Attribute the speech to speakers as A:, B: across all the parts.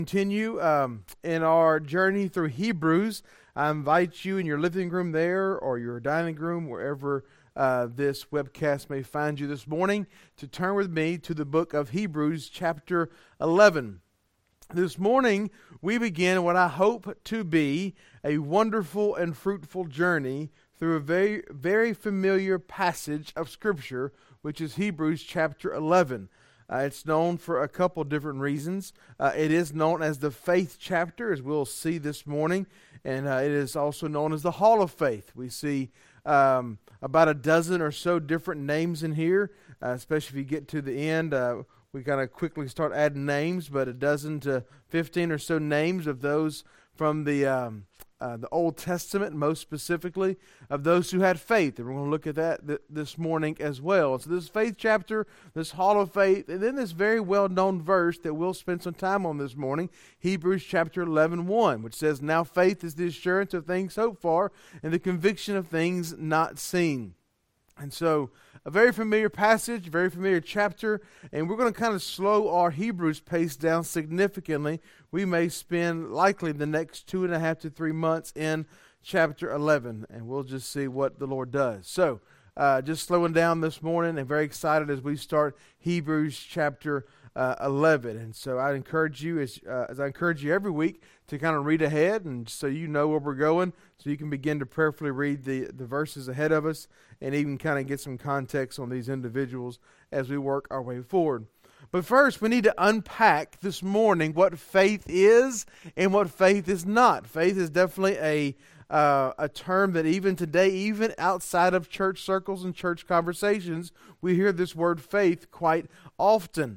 A: Continue in our journey through Hebrews. I invite you in your living room there or your dining room, wherever this webcast may find you this morning, to turn with me to the book of Hebrews chapter 11. This morning we begin what I hope to be a wonderful and fruitful journey through a very, very familiar passage of Scripture, which is Hebrews chapter 11. It's known for a couple different reasons. It is known as the faith chapter, as we'll see this morning, and it is also known as the Hall of Faith. We see about a dozen or so different names in here, especially if you get to the end. We kind of quickly start adding names, but a dozen to 15 or so names of those from the Old Testament, most specifically, of those who had faith. And we're going to look at that this morning as well. So this faith chapter, this Hall of Faith, and then this very well-known verse that we'll spend some time on this morning, Hebrews chapter 11:1, which says, "Now faith is the assurance of things hoped for, and the conviction of things not seen." And so, a very familiar passage, very familiar chapter, and we're going to kind of slow our Hebrews pace down significantly. We may spend likely the next 2.5 to 3 months in chapter 11, and we'll just see what the Lord does. So, just slowing down this morning, and very excited as we start Hebrews chapter 11. And so I encourage you, as I encourage you every week, to kind of read ahead, and so you know where we're going, so you can begin to prayerfully read the verses ahead of us, and even kind of get some context on these individuals as we work our way forward. But first, we need to unpack this morning what faith is and what faith is not. Faith is definitely a term that even today, even outside of church circles and church conversations, we hear this word faith quite often.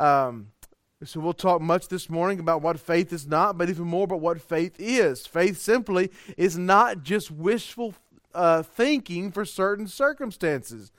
A: So we'll talk much this morning about what faith is not, but even more about what faith is. Faith simply is not just wishful thinking for certain circumstances.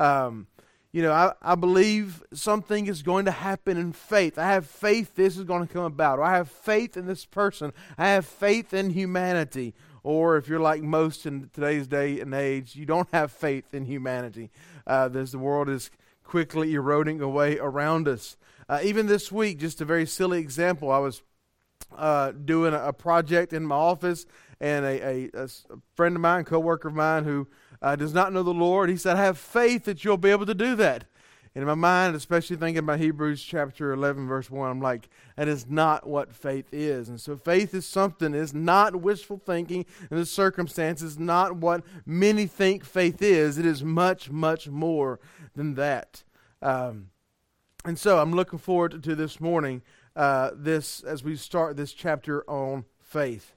A: I believe something is going to happen in faith. I have faith this is going to come about. Or I have faith in this person. I have faith in humanity. Or if you're like most in today's day and age, you don't have faith in humanity. As the world is quickly eroding away around us. Even this week, just a very silly example, I was doing a project in my office, and a friend of mine, co-worker of mine who does not know the Lord, he said, "I have faith that you'll be able to do that." And in my mind, especially thinking about Hebrews chapter 11, verse 1, I'm like, that is not what faith is. And so faith is something, it's not wishful thinking, and the circumstances, not what many think faith is. It is much, much more than that. And so I'm looking forward to this morning, as we start this chapter on faith.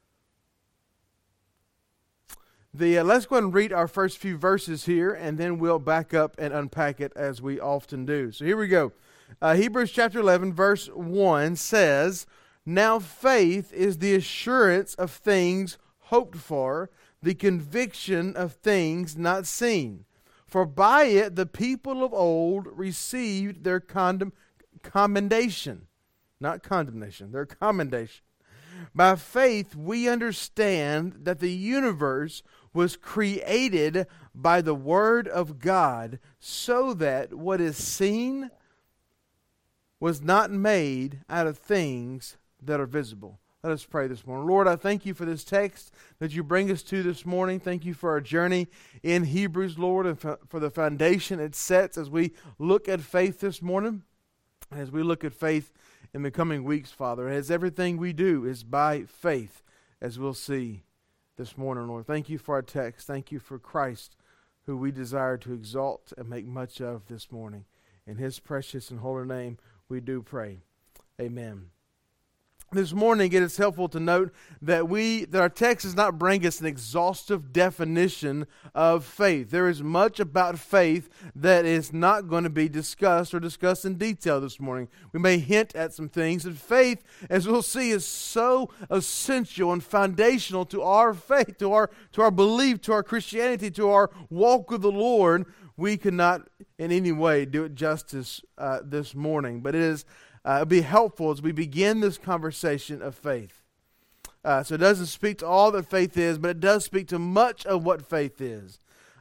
A: Let's go ahead and read our first few verses here, and then we'll back up and unpack it as we often do. So here we go. Hebrews chapter 11, verse 1 says, "Now faith is the assurance of things hoped for, the conviction of things not seen. For by it the people of old received their commendation." Not condemnation, their commendation. "By faith we understand that the universe was created by the word of God, so that what is seen was not made out of things that are visible." Let us pray this morning. Lord, I thank you for this text that you bring us to this morning. Thank you for our journey in Hebrews, Lord, and for the foundation it sets as we look at faith this morning, and as we look at faith in the coming weeks, Father, as everything we do is by faith, as we'll see this morning, Lord. Thank you for our text. Thank you for Christ, who we desire to exalt and make much of this morning. In His precious and holy name we do pray. Amen. This morning, it is helpful to note that our text does not bring us an exhaustive definition of faith. There is much about faith that is not going to be discussed or discussed in detail this morning. We may hint at some things, and faith, as we'll see, is so essential and foundational to our faith, to our belief, to our Christianity, to our walk with the Lord. We cannot in any way do it justice this morning, but it'll be helpful as we begin this conversation of faith. So it doesn't speak to all that faith is, but it does speak to much of what faith is.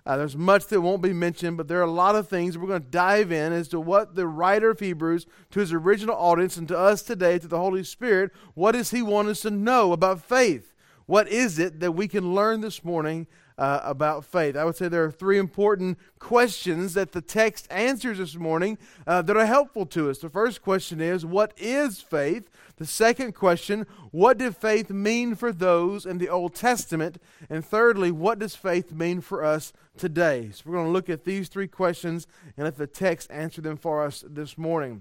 A: There's much that won't be mentioned, but there are a lot of things we're going to dive in as to what the writer of Hebrews, to his original audience and to us today, to the Holy Spirit, what does he want us to know about faith? What is it that we can learn this morning about faith? I would say there are three important questions that the text answers this morning that are helpful to us. The first question is, what is faith? The second question, what did faith mean for those in the Old Testament? And thirdly, what does faith mean for us today? So we're going to look at these three questions and let the text answer them for us this morning.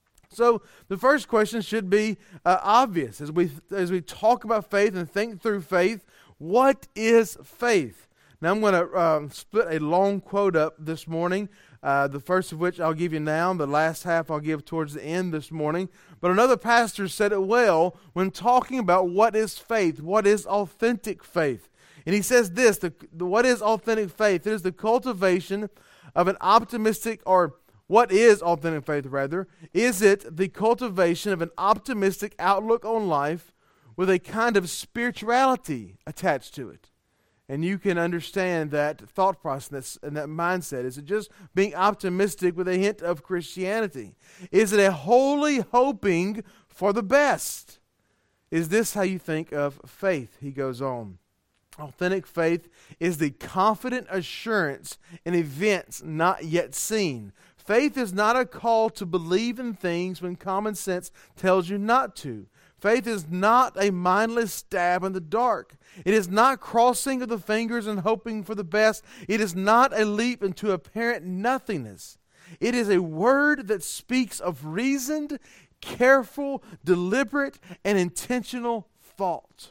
A: So the first question should be obvious as we talk about faith and think through faith. What is faith? Now I'm going to split a long quote up this morning. The first of which I'll give you now. The last half I'll give towards the end this morning. But another pastor said it well when talking about what is faith, what is authentic faith. And he says this, what is authentic faith? It is the cultivation of an optimistic, or what is authentic faith rather? Is it the cultivation of an optimistic outlook on life with a kind of spirituality attached to it? And you can understand that thought process and that mindset. Is it just being optimistic with a hint of Christianity? Is it a wholly hoping for the best? Is this how you think of faith? He goes on. Authentic faith is the confident assurance in events not yet seen. Faith is not a call to believe in things when common sense tells you not to. Faith is not a mindless stab in the dark. It is not crossing of the fingers and hoping for the best. It is not a leap into apparent nothingness. It is a word that speaks of reasoned, careful, deliberate, and intentional thought.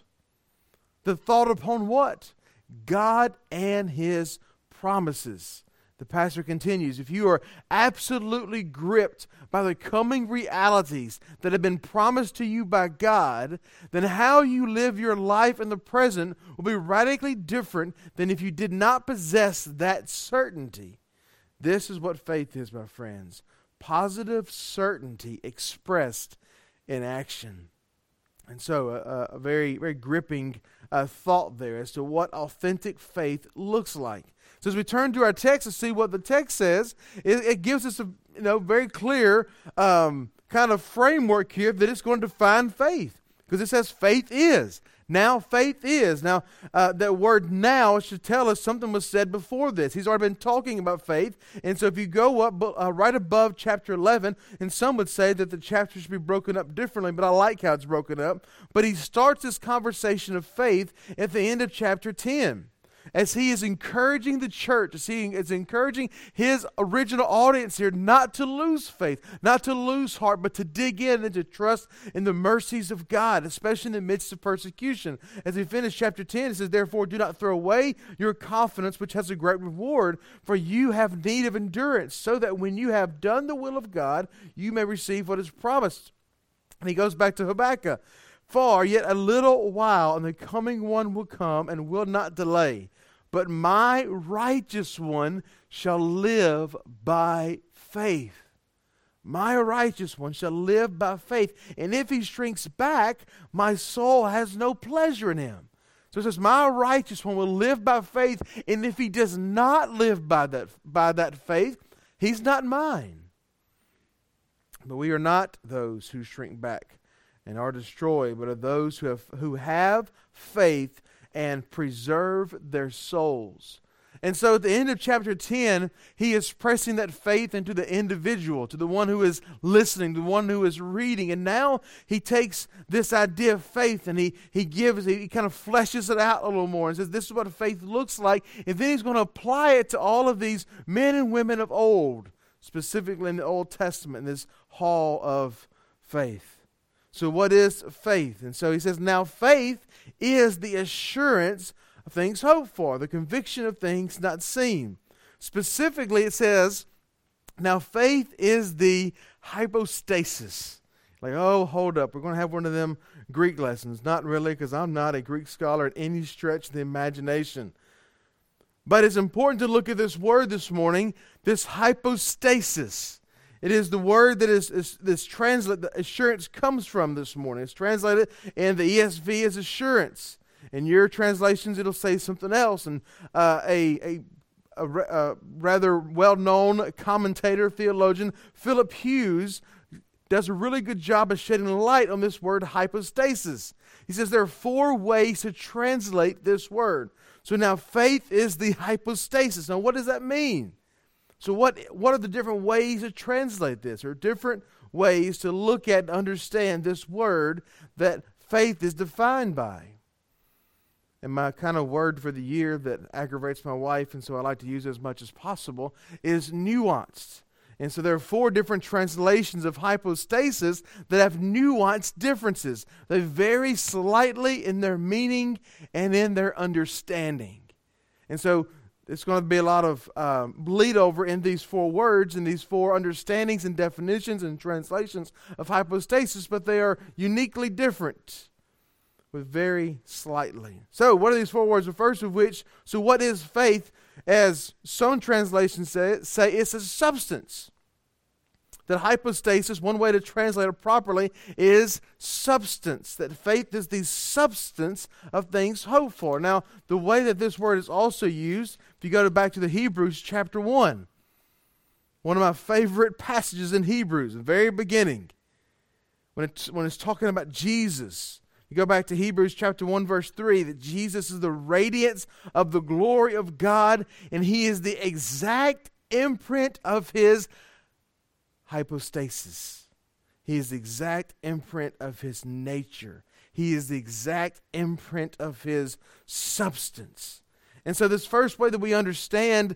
A: The thought upon what? God and His promises. The pastor continues, if you are absolutely gripped by the coming realities that have been promised to you by God, then how you live your life in the present will be radically different than if you did not possess that certainty. This is what faith is, my friends. Positive certainty expressed in action. And so a very, very gripping thought there as to what authentic faith looks like. So as we turn to our text to see what the text says, it gives us a very clear kind of framework here that it's going to define faith. Because it says faith is. Now faith is. Now that word now should tell us something was said before this. He's already been talking about faith. And so if you go up right above chapter 11, and some would say that the chapter should be broken up differently, but I like how it's broken up. But he starts this conversation of faith at the end of chapter 10. As he is encouraging the church, as he is encouraging his original audience here not to lose faith, not to lose heart, but to dig in and to trust in the mercies of God, especially in the midst of persecution. As we finish chapter 10, it says, therefore do not throw away your confidence, which has a great reward, for you have need of endurance, so that when you have done the will of God, you may receive what is promised. And he goes back to Habakkuk. For yet a little while, and the coming one will come and will not delay. But my righteous one shall live by faith. My righteous one shall live by faith. And if he shrinks back, my soul has no pleasure in him. So it says, my righteous one will live by faith. And if he does not live by that faith, he's not mine. But we are not those who shrink back and are destroyed, but are those who have faith and preserve their souls. And so at the end of chapter 10, he is pressing that faith into the individual, to the one who is listening, the one who is reading. And now he takes this idea of faith and he kind of fleshes it out a little more and says this is what faith looks like. And then he's going to apply it to all of these men and women of old, specifically in the Old Testament, in this hall of faith. So what is faith? And so he says, now faith is the assurance of things hoped for, the conviction of things not seen. Specifically, it says, now faith is the hypostasis. Like, oh, hold up, we're going to have one of them Greek lessons. Not really, because I'm not a Greek scholar at any stretch of the imagination. But it's important to look at this word this morning, this hypostasis. It is the word that is translated, the assurance comes from this morning. It's translated in the ESV as assurance. In your translations, it'll say something else. And a a rather well-known commentator, theologian, Philip Hughes, does a really good job of shedding light on this word hypostasis. He says there are 4 ways to translate this word. So now faith is the hypostasis. Now what does that mean? So what are the different ways to translate this, or different ways to look at and understand this word that faith is defined by? And my kind of word for the year that aggravates my wife, and so I like to use it as much as possible, is nuanced. And so there are 4 different translations of hypostasis that have nuanced differences. They vary slightly in their meaning and in their understanding. And so it's going to be a lot of bleed over in these 4 words and these 4 understandings and definitions and translations of hypostasis, but they are uniquely different with very slightly. So what are these 4 words? The first of which, so what is faith? As some translations say it's a substance. That hypostasis, one way to translate it properly, is substance. That faith is the substance of things hoped for. Now, the way that this word is also used, if you go back to the Hebrews chapter 1, one of my favorite passages in Hebrews, the very beginning, when it's talking about Jesus. You go back to Hebrews chapter 1 verse 3, that Jesus is the radiance of the glory of God, and He is the exact imprint of His hypostasis. He is the exact imprint of His nature. He is the exact imprint of His substance. And so this first way that we understand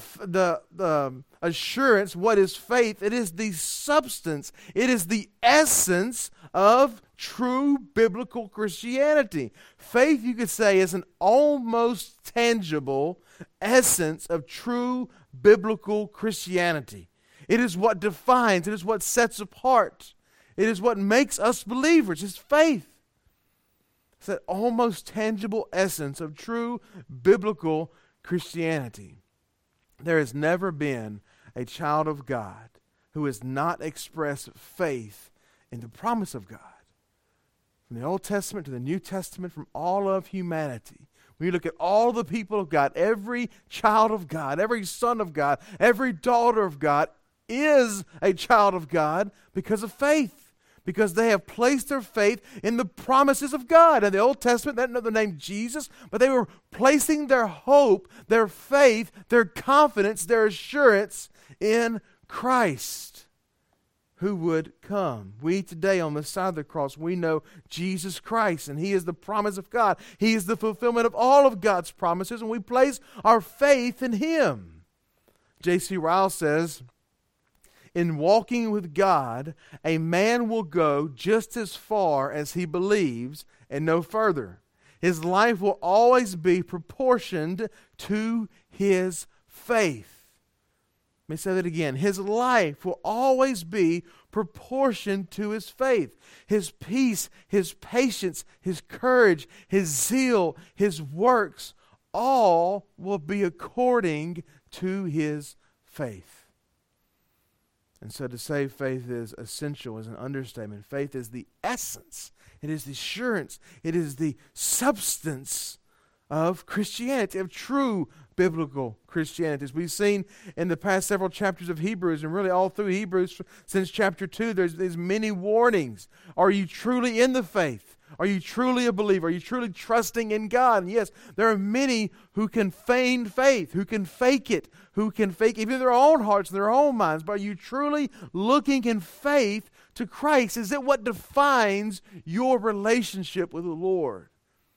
A: the assurance, what is faith? It is the substance. It is the essence of true biblical Christianity. Faith, you could say, is an almost tangible essence of true biblical Christianity. It is what defines, it is what sets apart, it is what makes us believers. It's faith. It's that almost tangible essence of true biblical Christianity. There has never been a child of God who has not expressed faith in the promise of God. From the Old Testament to the New Testament, from all of humanity. When you look at all the people of God, every child of God, every son of God, every daughter of God is a child of God because of faith. Because they have placed their faith in the promises of God. In the Old Testament, they didn't know the name Jesus, but they were placing their hope, their faith, their confidence, their assurance in Christ, who would come. We today on the side of the cross, we know Jesus Christ, and He is the promise of God. He is the fulfillment of all of God's promises, and we place our faith in Him. J.C. Ryle says, in walking with God, a man will go just as far as he believes and no further. His life will always be proportioned to his faith. Let me say that again. His life will always be proportioned to his faith. His peace, his patience, his courage, his zeal, his works, all will be according to his faith. And so to say faith is essential is an understatement. Faith is the essence. It is the assurance. It is the substance of Christianity, of true biblical Christianity. As we've seen in the past several chapters of Hebrews, and really all through Hebrews since chapter 2, there's many warnings. Are you truly in the faith? Are you truly a believer? Are you truly trusting in God? And yes, there are many who can feign faith, who can fake it, even their own hearts and their own minds. But are you truly looking in faith to Christ? Is it what defines your relationship with the Lord?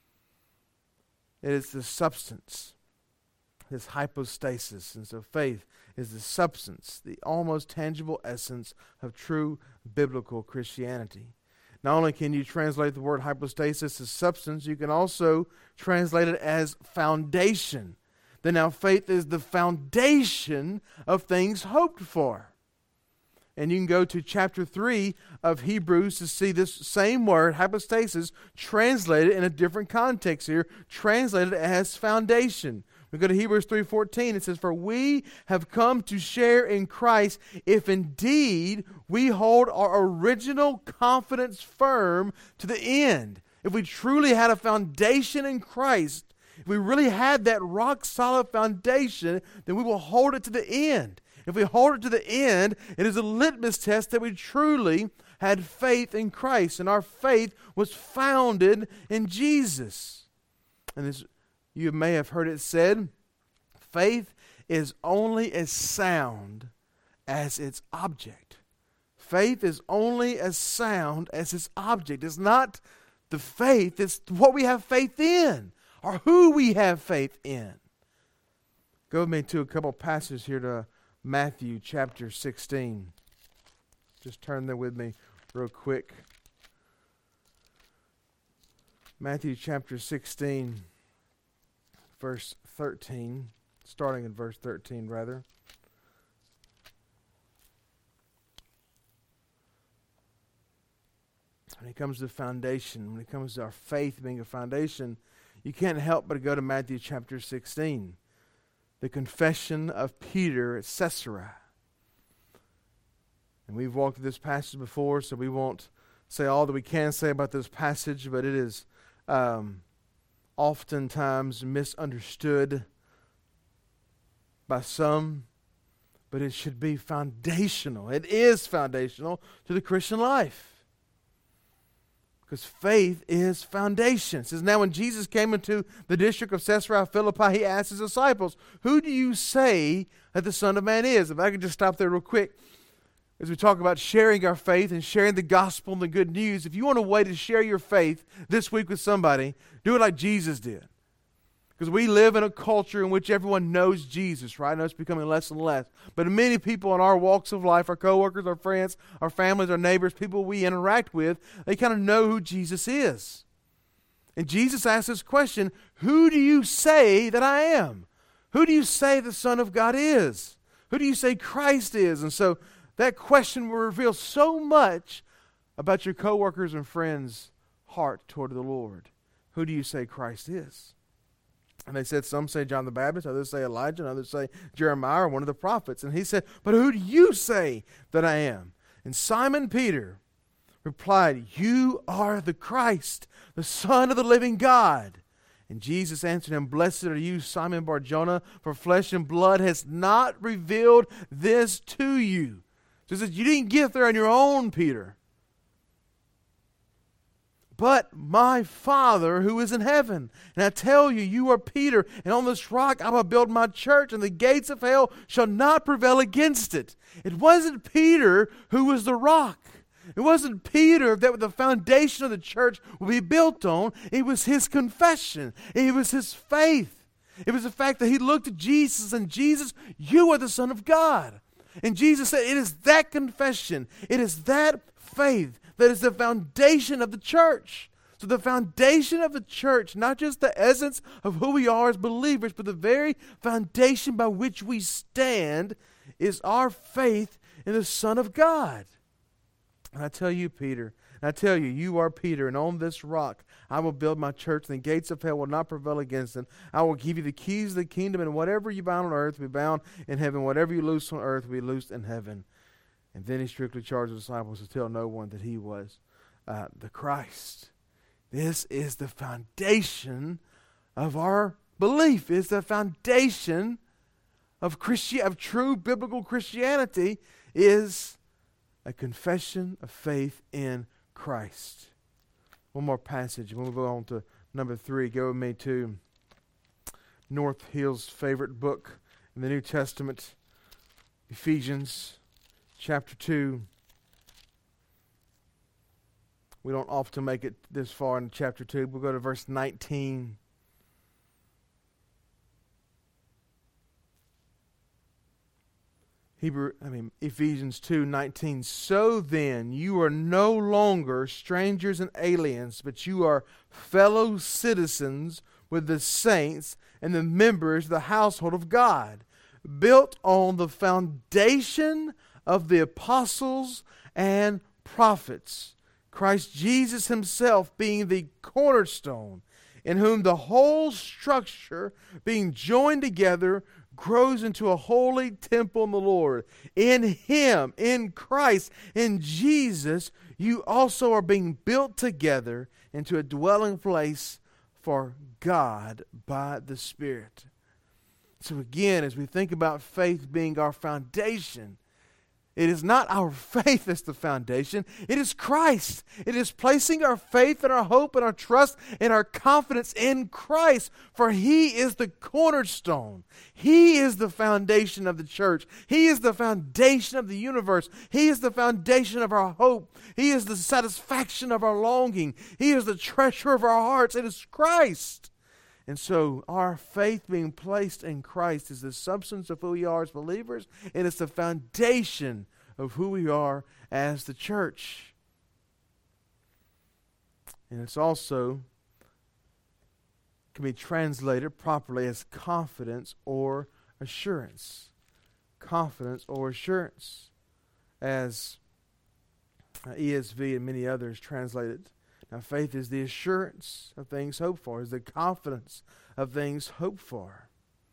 A: It is the substance, this hypostasis. And so faith is the substance, the almost tangible essence of true biblical Christianity. Not only can you translate the word hypostasis as substance, you can also translate it as foundation. That now faith is the foundation of things hoped for. And you can go to chapter 3 of Hebrews to see this same word, hypostasis, translated in a different context here, translated as foundation. We go to Hebrews 3:14. It says, "For we have come to share in Christ if indeed we hold our original confidence firm to the end." If we truly had a foundation in Christ, If we really had that rock-solid foundation, then we will hold it to the end. If we hold it to the end, it is a litmus test that we truly had faith in Christ, and our faith was founded in Jesus. And as you may have heard it said, faith is only as sound as its object. Faith is only as sound as its object. It's not the faith, it's what we have faith in, or who we have faith in. Go with me to a couple passages here to Matthew chapter 16. Just turn there with me real quick. Matthew chapter 16, verse 13, starting in verse 13 rather. When it comes to foundation, when it comes to our faith being a foundation, you can't help but go to Matthew chapter 16. The confession of Peter at Caesarea. And we've walked through this passage before, so we won't say all that we can say about this passage, but it is oftentimes misunderstood by some, but it should be foundational. It is foundational to the Christian life. Because faith is foundation. It says, now when Jesus came into the district of Caesarea Philippi, he asked his disciples, who do you say that the Son of Man is? If I could just stop there real quick. As we talk about sharing our faith and sharing the gospel and the good news, if you want a way to share your faith this week with somebody, do it like Jesus did. Because we live in a culture in which everyone knows Jesus, right? I know it's becoming less and less. But many people in our walks of life, our coworkers, our friends, our families, our neighbors, people we interact with, they kind of know who Jesus is. And Jesus asked this question, who do you say that I am? Who do you say the Son of God is? Who do you say Christ is? And so that question will reveal so much about your coworkers and friends' heart toward the Lord. Who do you say Christ is? And they said, some say John the Baptist, others say Elijah, and others say Jeremiah or one of the prophets. And he said, but who do you say that I am? And Simon Peter replied, you are the Christ, the Son of the living God. And Jesus answered him, blessed are you, Simon Bar-Jonah, for flesh and blood has not revealed this to you. So he says, you didn't get there on your own, Peter. But my Father who is in heaven. And I tell you, you are Peter, and on this rock I will build my church, and the gates of hell shall not prevail against it. It wasn't Peter who was the rock. It wasn't Peter that the foundation of the church would be built on. It was his confession. It was his faith. It was the fact that he looked at Jesus, and Jesus, you are the Son of God. And Jesus said, it is that confession, it is that faith that is the foundation of the church. So the foundation of the church, not just the essence of who we are as believers, but the very foundation by which we stand is our faith in the Son of God. And I tell you, Peter, and I tell you, you are Peter, and on this rock I will build my church, and the gates of hell will not prevail against it. I will give you the keys of the kingdom, and whatever you bind on earth will be bound in heaven. Whatever you loose on earth will be loosed in heaven. And then he strictly charged the disciples to tell no one that he was the Christ. This is the foundation of our belief. It's the foundation of true biblical Christianity is a confession of faith in Christ. One more passage, and we'll go on to number 3. Go with me to North Hill's favorite book in the New Testament, Ephesians chapter 2. We don't often make it this far in chapter 2. We'll go to verse 19. Ephesians 2:19. So then, you are no longer strangers and aliens, but you are fellow citizens with the saints and the members of the household of God, built on the foundation of the apostles and prophets, Christ Jesus himself being the cornerstone, in whom the whole structure, being joined together, grows into a holy temple in the Lord. In him, in Christ, in Jesus, you also are being built together into a dwelling place for God by the Spirit. So again, as we think about faith being our foundation, it is not our faith that's the foundation. It is Christ. It is placing our faith and our hope and our trust and our confidence in Christ. For He is the cornerstone. He is the foundation of the church. He is the foundation of the universe. He is the foundation of our hope. He is the satisfaction of our longing. He is the treasure of our hearts. It is Christ. And so our faith being placed in Christ is the substance of who we are as believers, and it's the foundation of who we are as the church. And it's also can be translated properly as confidence or assurance. Confidence or assurance, as ESV and many others translate it. Now, faith is the assurance of things hoped for, is the confidence of things hoped for.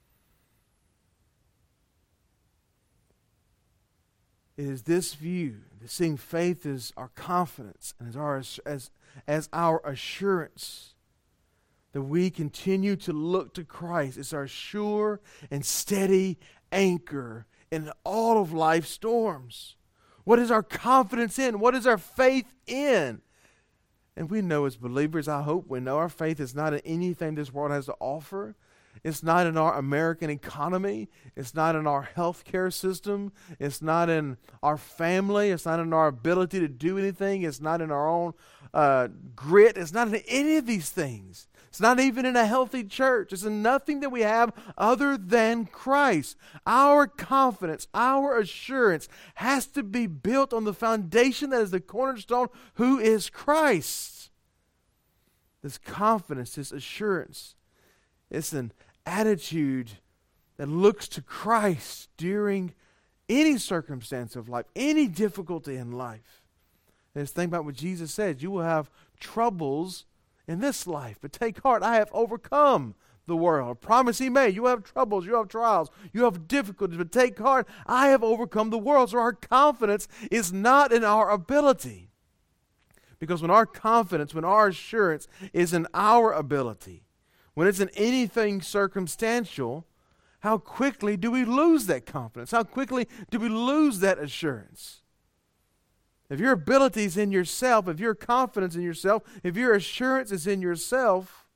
A: It is this view, seeing faith as our confidence and as our assurance, that we continue to look to Christ as our sure and steady anchor in all of life's storms. What is our confidence in? What is our faith in? And we know as believers, I hope we know our faith is not in anything this world has to offer. It's not in our American economy. It's not in our healthcare system. It's not in our family. It's not in our ability to do anything. It's not in our own grit. It's not in any of these things. It's not even in a healthy church. It's in nothing that we have other than Christ. Our confidence, our assurance has to be built on the foundation that is the cornerstone, who is Christ. This confidence, this assurance, it's an attitude that looks to Christ during any circumstance of life, any difficulty in life. And just think about what Jesus said. You will have troubles in this life, but take heart, I have overcome the world. A promise He made. You have troubles, you have trials, you have difficulties, but take heart, I have overcome the world. So our confidence is not in our ability. Because when our confidence, when our assurance is in our ability, when it's in anything circumstantial, how quickly do we lose that confidence? How quickly do we lose that assurance? If your ability is in yourself, if your confidence in yourself, if your assurance is in yourself,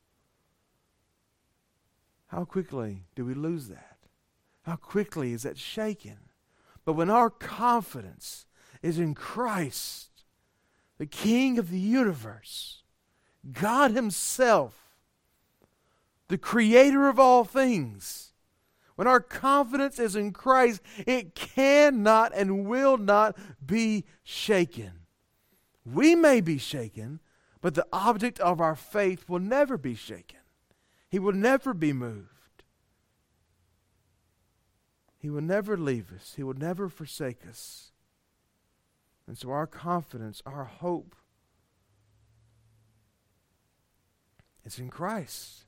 A: how quickly do we lose that? How quickly is that shaken? But when our confidence is in Christ, the King of the universe, God Himself, the Creator of all things, when our confidence is in Christ, it cannot and will not be shaken. We may be shaken, but the object of our faith will never be shaken. He will never be moved. He will never leave us. He will never forsake us. And so our confidence, our hope, is in Christ.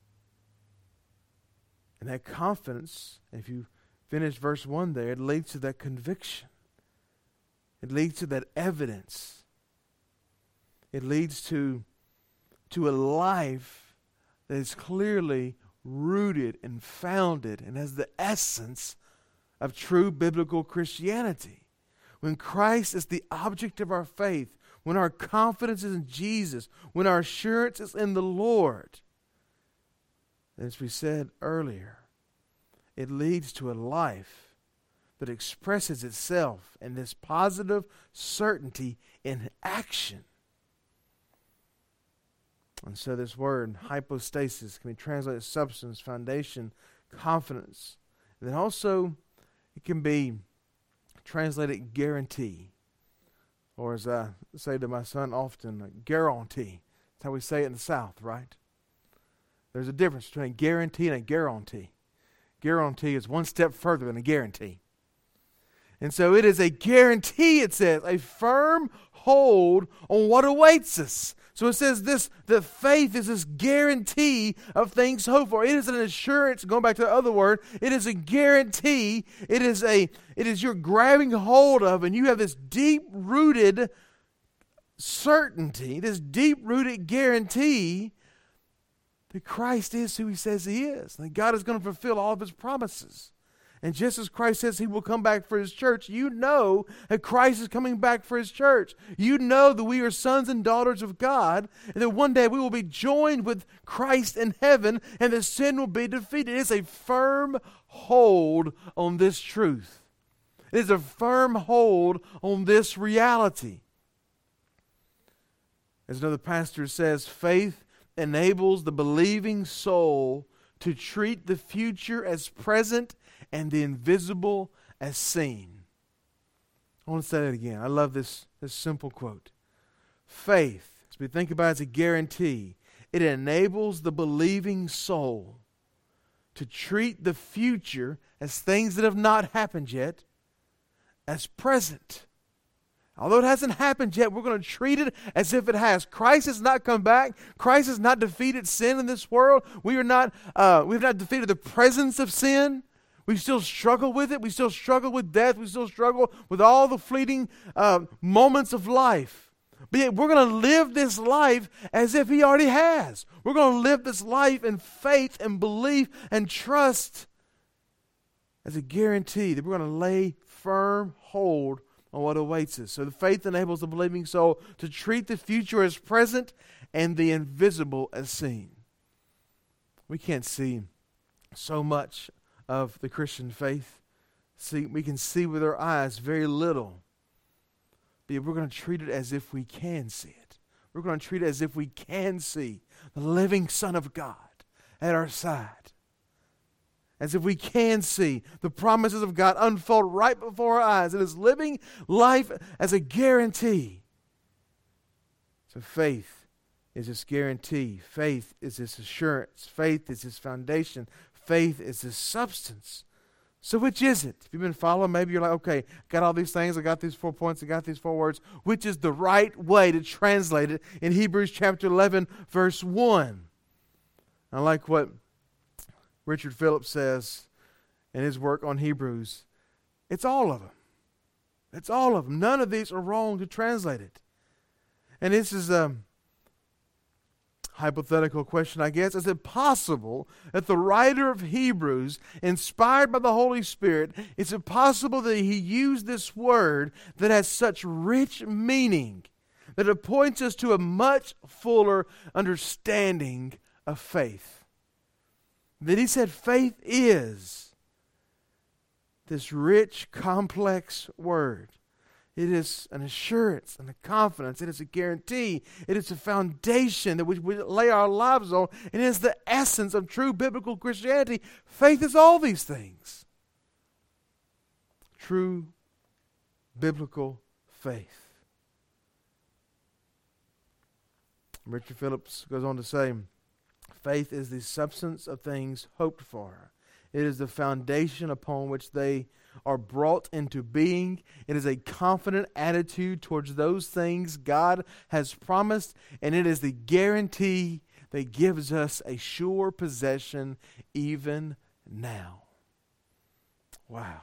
A: And that confidence, if you finish verse 1 there, it leads to that conviction. It leads to that evidence. It leads to a life that is clearly rooted and founded and has the essence of true biblical Christianity. When Christ is the object of our faith, when our confidence is in Jesus, when our assurance is in the Lord, as we said earlier, it leads to a life that expresses itself in this positive certainty in action. And so this word, hypostasis, can be translated as substance, foundation, confidence. And then also it can be translated guarantee. Or as I say to my son often, guarantee. That's how we say it in the South, right? There's a difference between a guarantee and a guarantee. Guarantee is one step further than a guarantee. And so it is a guarantee, it says, a firm hold on what awaits us. So it says this, that faith is this guarantee of things hoped for. It is an assurance, going back to the other word, it is a guarantee. It is you're grabbing hold of, and you have this that Christ is who he says he is, and that God is going to fulfill all of his promises. And just as Christ says he will come back for his church, you know that Christ is coming back for his church. You know that we are sons and daughters of God, and that one day we will be joined with Christ in heaven, and that sin will be defeated. It is a firm hold on this truth. It is a firm hold on this reality. As another pastor says, faith enables the believing soul to treat the future as present and the invisible as seen. I want to say that again. I love this simple quote. Faith, as we think about it, as a guarantee, it enables the believing soul to treat the future as things that have not happened yet, as present. Although it hasn't happened yet, we're going to treat it as if it has. Christ has not come back. Christ has not defeated sin in this world. We have not defeated the presence of sin. We still struggle with it. We still struggle with death. We still struggle with all the fleeting moments of life. But yet we're going to live this life as if he already has. We're going to live this life in faith and belief and trust as a guarantee that we're going to lay firm hold on what awaits us. So the faith enables the believing soul to treat the future as present and the invisible as seen. We can't see so much of the Christian faith. We can see with our eyes very little. But we're going to treat it as if we can see it. We're going to treat it as if we can see the living Son of God at our side. As if we can see the promises of God unfold right before our eyes. It is living life as a guarantee. So faith is this guarantee. Faith is this assurance. Faith is this foundation. Faith is this substance. So which is it? If you've been following, maybe you're like, okay, got all these things, I got these 4 points, I got these 4 words. Which is the right way to translate it in Hebrews chapter 11, verse 1? I like what Richard Phillips says in his work on Hebrews. It's all of them. It's all of them. None of these are wrong to translate it. And this is a hypothetical question, I guess. Is it possible that the writer of Hebrews, inspired by the Holy Spirit, is it possible that he used this word that has such rich meaning that it points us to a much fuller understanding of faith? That he said faith is this rich, complex word. It is an assurance and a confidence. It is a guarantee. It is a foundation that we lay our lives on. It is the essence of true biblical Christianity. Faith is all these things. True biblical faith. Richard Phillips goes on to say, faith is the substance of things hoped for. It is the foundation upon which they are brought into being. It is a confident attitude towards those things God has promised, and it is the guarantee that gives us a sure possession even now. Wow.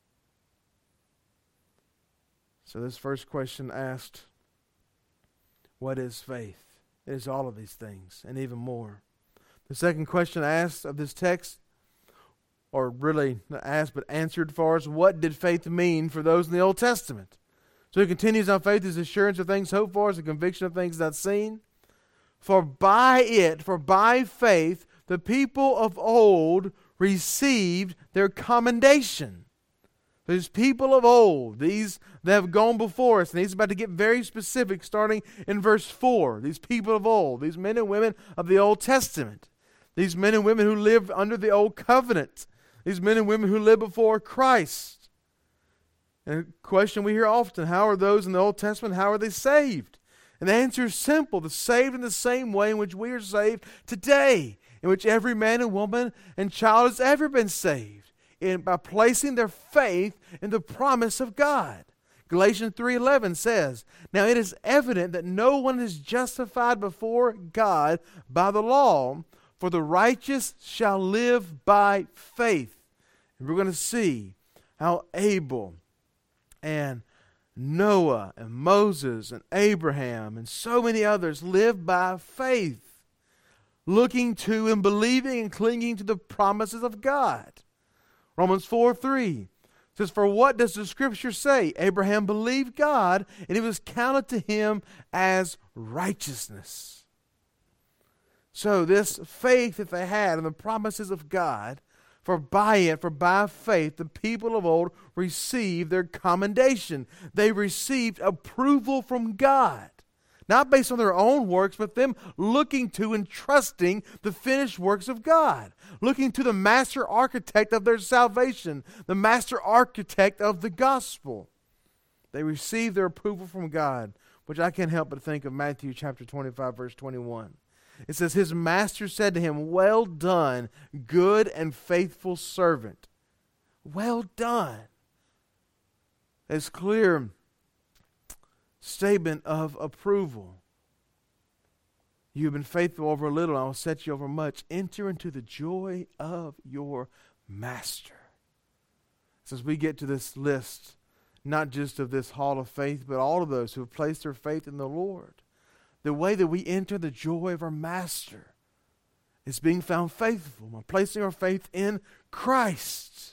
A: So this first question asked, what is faith? It is all of these things and even more. The second question asked of this text, or really not asked but answered for us, what did faith mean for those in the Old Testament? So he continues on, faith is assurance of things hoped for, is a conviction of things not seen. For by faith, the people of old received their commendation. These people of old, these that have gone before us, and he's about to get very specific starting in verse 4. These people of old, these men and women of the Old Testament. These men and women who lived under the old covenant. These men and women who lived before Christ. And a question we hear often, how are those in the Old Testament, how are they saved? And the answer is simple. They're saved in the same way in which we are saved today, in which every man and woman and child has ever been saved, by placing their faith in the promise of God. Galatians 3:11 says, now it is evident that no one is justified before God by the law, for the righteous shall live by faith. And we're going to see how Abel and Noah and Moses and Abraham and so many others lived by faith. looking to and believing and clinging to the promises of God. Romans 4:3 says, "For what does the Scripture say? Abraham believed God, and it was counted to him as righteousness." So this faith that they had in the promises of God, for by faith, the people of old received their commendation. They received approval from God. Not based on their own works, but them looking to and trusting the finished works of God. Looking to the master architect of their salvation, the master architect of the gospel. They received their approval from God, which I can't help but think of Matthew chapter 25, verse 21. It says, "His master said to him, 'Well done, good and faithful servant.'" Well done. It's clear statement of approval. "You have been faithful over a little, I will set you over much. Enter into the joy of your master." So as we get to this list, not just of this hall of faith, but all of those who have placed their faith in the Lord, the way that we enter the joy of our master is being found faithful, by placing our faith in Christ.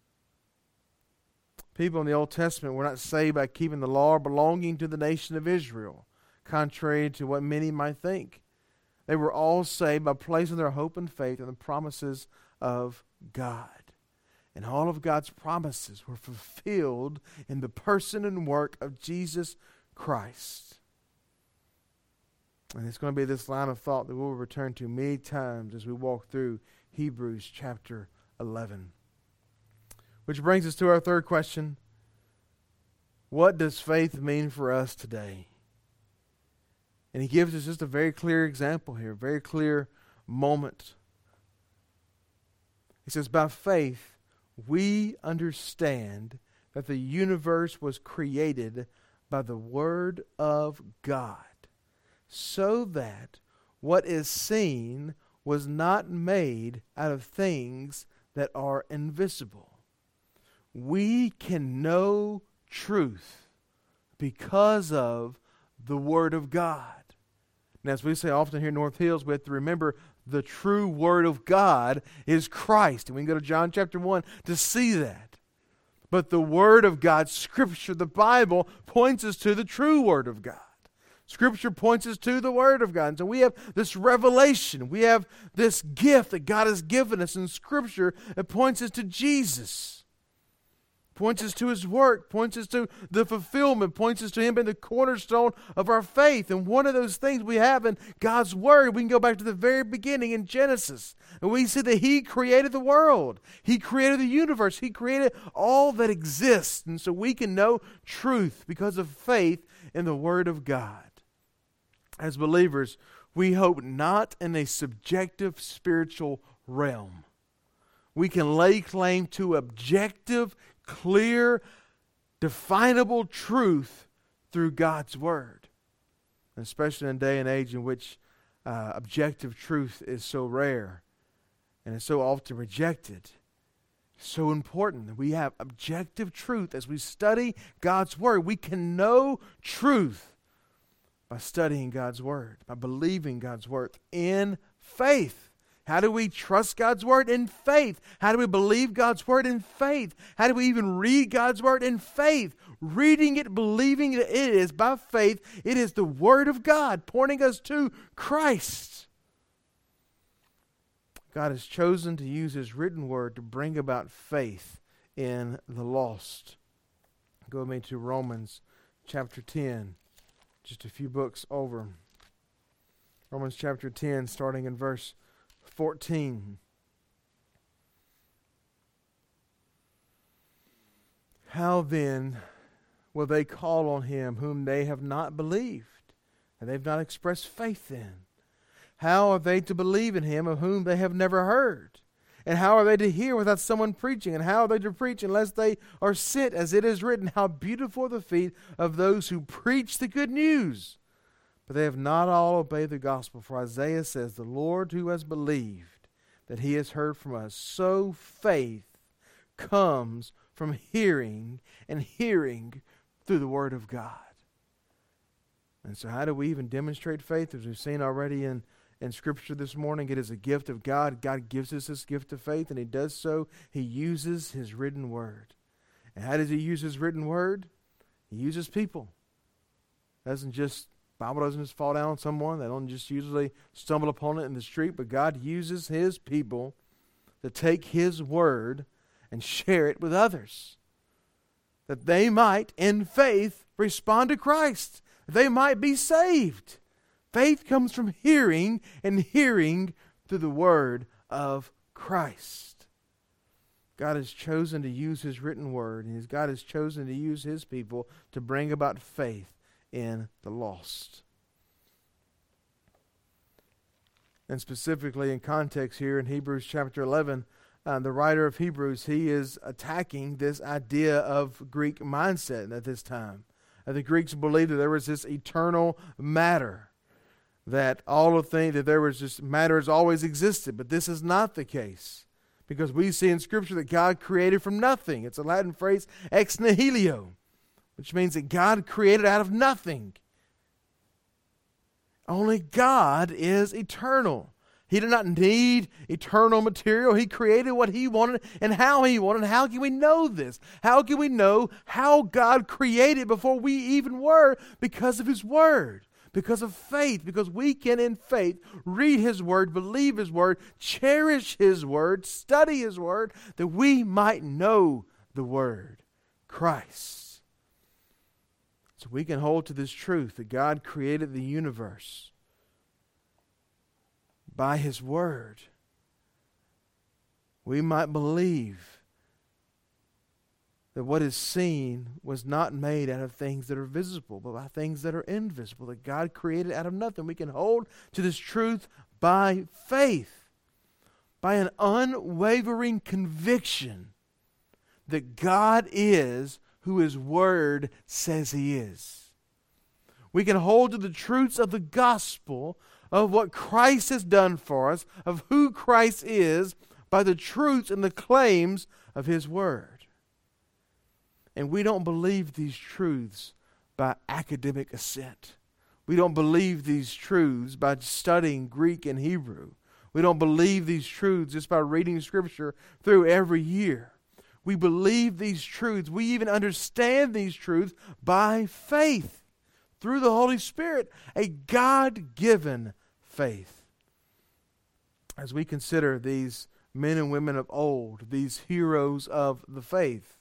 A: People in the Old Testament were not saved by keeping the law or belonging to the nation of Israel, contrary to what many might think. They were all saved by placing their hope and faith in the promises of God. And all of God's promises were fulfilled in the person and work of Jesus Christ. And it's going to be this line of thought that we'll return to many times as we walk through Hebrews chapter 11. Which brings us to our third question. What does faith mean for us today? And he gives us just a very clear example here, a very clear moment. He says, by faith, we understand that the universe was created by the Word of God, so that what is seen was not made out of things that are invisible. We can know truth because of the Word of God. And as we say often here in North Hills, we have to remember the true Word of God is Christ. And we can go to John chapter 1 to see that. But the Word of God, Scripture, the Bible, points us to the true Word of God. Scripture points us to the Word of God. And so we have this revelation. We have this gift that God has given us in Scripture that points us to Jesus. Points us to His work, points us to the fulfillment, points us to Him being the cornerstone of our faith. And one of those things we have in God's Word, we can go back to the very beginning in Genesis. And we see that He created the world. He created the universe. He created all that exists. And so we can know truth because of faith in the Word of God. As believers, we hope not in a subjective spiritual realm. We can lay claim to objective, clear, definable truth through God's Word. And especially in a day and age in which objective truth is so rare and is so often rejected. It's so important that we have objective truth as we study God's Word. We can know truth by studying God's Word, by believing God's Word in faith. How do we trust God's Word? In faith. How do we believe God's Word? In faith. How do we even read God's Word? In faith. Reading it, believing that it is by faith. It is the Word of God pointing us to Christ. God has chosen to use His written Word to bring about faith in the lost. Go with me to Romans chapter 10, just a few books over. Romans chapter 10, starting in verse 14. How then will they call on Him whom they have not believed, and they've not expressed faith in? How are they to believe in Him of whom they have never heard? And how are they to hear without someone preaching? And how are they to preach unless they are sent? As it is written, how beautiful are the feet of those who preach the good news. But they have not all obeyed the gospel. For Isaiah says, the Lord who has believed that He has heard from us. So faith comes from hearing, and hearing through the Word of God. And so how do we even demonstrate faith? As we've seen already in in Scripture this morning. It is a gift of God. God gives us this gift of faith, and He does so. He uses His written word. And how does He use His written word? He uses people. Bible doesn't just fall down on someone. They don't just usually stumble upon it in the street, but God uses His people to take His word and share it with others, that they might, in faith, respond to Christ. They might be saved. Faith comes from hearing, and hearing through the word of Christ. God has chosen to use His written word, and God has chosen to use His people to bring about faith in the lost. And specifically in context here in Hebrews chapter 11, the writer of Hebrews, he is attacking this idea of Greek mindset at this time. The Greeks believed that there was this eternal matter, that all of things, that there was just matter has always existed, but this is not the case. Because we see in Scripture that God created from nothing. It's a Latin phrase, ex nihilo, which means that God created out of nothing. Only God is eternal. He did not need eternal material. He created what He wanted and how He wanted. How can we know this? How can we know how God created before we even were? Because of His Word, because of faith, because we can in faith read His Word, believe His Word, cherish His Word, study His Word, that we might know the Word, Christ. So we can hold to this truth that God created the universe by His Word. We might believe that what is seen was not made out of things that are visible, but by things that are invisible, that God created out of nothing. We can hold to this truth by faith, by an unwavering conviction that God is who His Word says He is. We can hold to the truths of the gospel, of what Christ has done for us, of who Christ is, by the truths and the claims of His Word. And we don't believe these truths by academic assent. We don't believe these truths by studying Greek and Hebrew. We don't believe these truths just by reading Scripture through every year. We believe these truths. We even understand these truths by faith through the Holy Spirit, a God-given faith. As we consider these men and women of old, these heroes of the faith,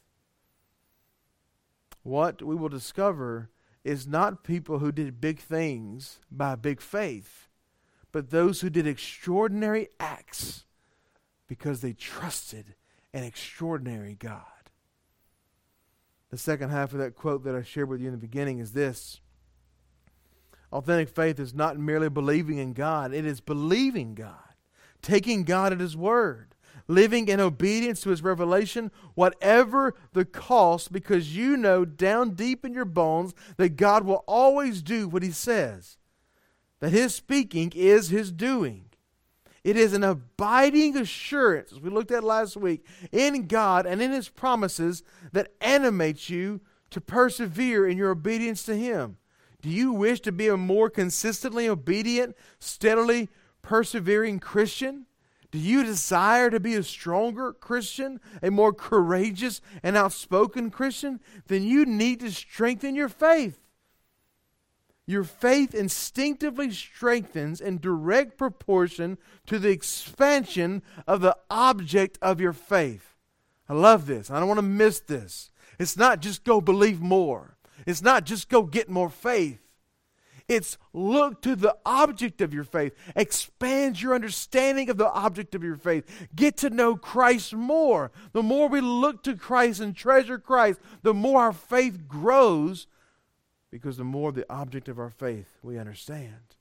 A: what we will discover is not people who did big things by big faith, but those who did extraordinary acts because they trusted an extraordinary God. The second half of that quote that I shared with you in the beginning is this: authentic faith is not merely believing in God, it is believing God, taking God at His word, living in obedience to His revelation, whatever the cost, because you know down deep in your bones that God will always do what He says, that His speaking is His doing. It is an abiding assurance, as we looked at last week, in God and in His promises that animates you to persevere in your obedience to Him. Do you wish to be a more consistently obedient, steadily persevering Christian? Do you desire to be a stronger Christian, a more courageous and outspoken Christian? Then you need to strengthen your faith. Your faith instinctively strengthens in direct proportion to the expansion of the object of your faith. I love this. I don't want to miss this. It's not just go believe more. It's not just go get more faith. It's look to the object of your faith. Expand your understanding of the object of your faith. Get to know Christ more. The more we look to Christ and treasure Christ, the more our faith grows, because the more the object of our faith we understand.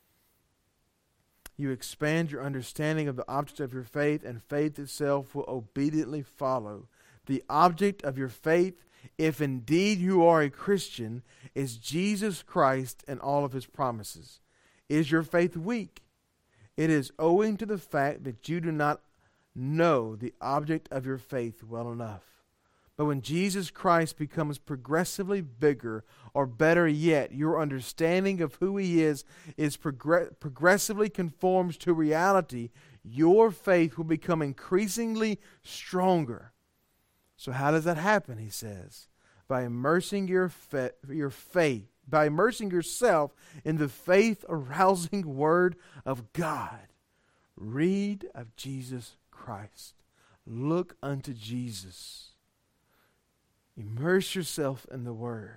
A: You expand your understanding of the object of your faith, and faith itself will obediently follow. The object of your faith, if indeed you are a Christian, is Jesus Christ and all of His promises. Is your faith weak? It is owing to the fact that you do not know the object of your faith well enough. But when Jesus Christ becomes progressively bigger, or better yet, your understanding of who He is progressively conforms to reality, your faith will become increasingly stronger. So how does that happen, he says? By immersing your faith, by immersing yourself in the faith-arousing Word of God. Read of Jesus Christ. Look unto Jesus. Immerse yourself in the Word.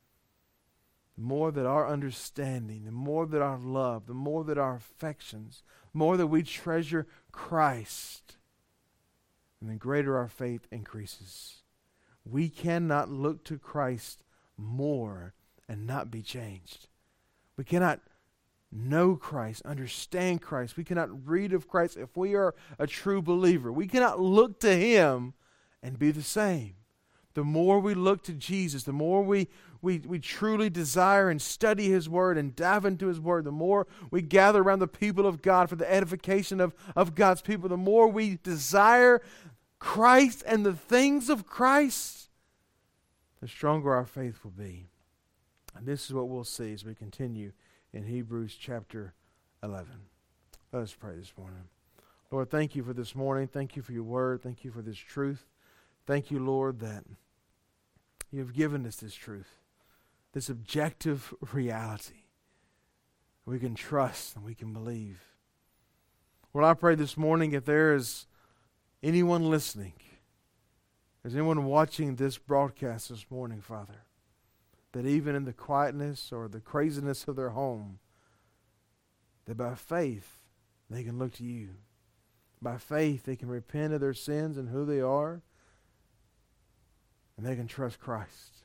A: The more that our understanding, the more that our love, the more that our affections, the more that we treasure Christ, and the greater our faith increases. We cannot look to Christ more and not be changed. We cannot know Christ, understand Christ. We cannot read of Christ if we are a true believer. We cannot look to Him and be the same. The more we look to Jesus, the more we truly desire and study His Word and dive into His Word, the more we gather around the people of God for the edification of God's people, the more we desire Christ and the things of Christ, the stronger our faith will be. And this is what we'll see as we continue in Hebrews chapter 11. Let us pray this morning. Lord, thank You for this morning. Thank You for Your Word. Thank You for this truth. Thank You, Lord, that You have given us this truth, this objective reality. We can trust and we can believe. Lord, I pray this morning if there is anyone listening, is anyone watching this broadcast this morning, Father, that even in the quietness or the craziness of their home, that by faith they can look to You. By faith they can repent of their sins and who they are, and they can trust Christ.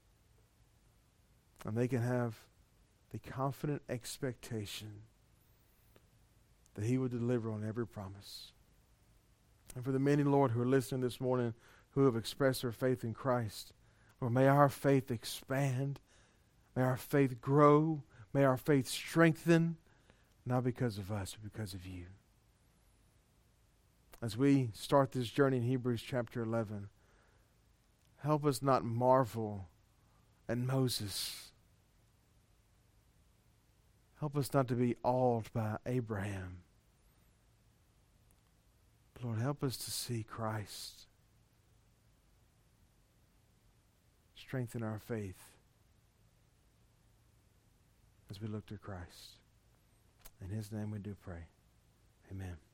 A: And they can have the confident expectation that He will deliver on every promise. And for the many, Lord, who are listening this morning, who have expressed their faith in Christ, Lord, may our faith expand. May our faith grow. May our faith strengthen, not because of us, but because of You. As we start this journey in Hebrews chapter 11, help us not marvel at Moses. Help us not to be awed by Abraham. Lord, help us to see Christ. Strengthen our faith as we look to Christ. In His name we do pray. Amen.